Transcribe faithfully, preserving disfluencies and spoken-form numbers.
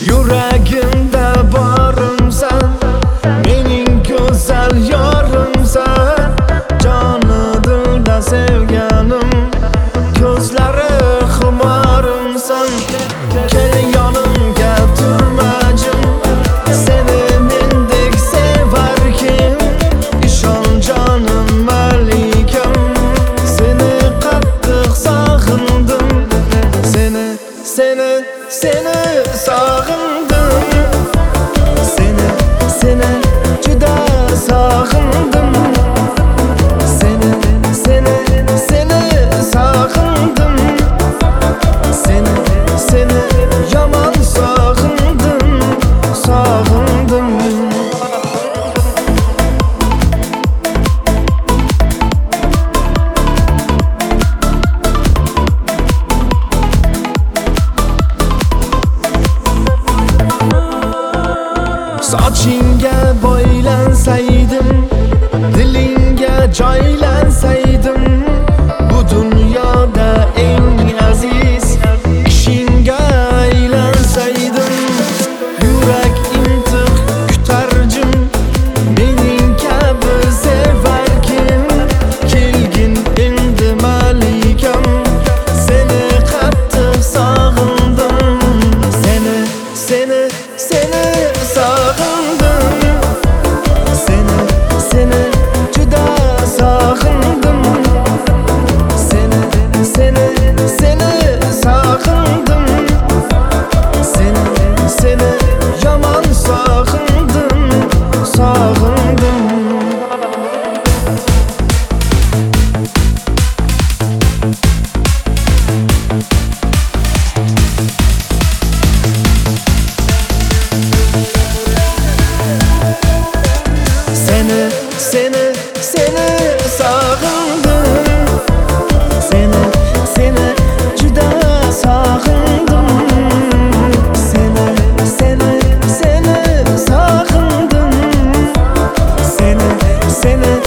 Yuragimda borimsan, mening go'zal yorimsan, joni dilda sevganim, ko'zlari xumorimsan. Kel yonimga turmajim, seni mendek sevar kim? Ishon jonim malikam, seni qattiq sog'indim, seni seni seni sog'indim, seni seni juda sog'indim, seni seni seni sog'indim, seni seni yomon sog'indim, sog'indim. Sochingga bo'ylansaydim, dilingga joylansaydim, bu dunyoda eng aziz ishingga aylansaydim. Yurak intiq kutar jim, mening kabi sevar kim? Kelgin endi malikam, seni qattiq sog'indim, seni seni seni sog'indim, seni seni juda sog'indim, seni seni seni sog'indim, seni seni yomon sog'indim, sog'indim. Seni seni seni sog'indim, seni seni juda sog'indim, seni seni seni sog'indim, seni seni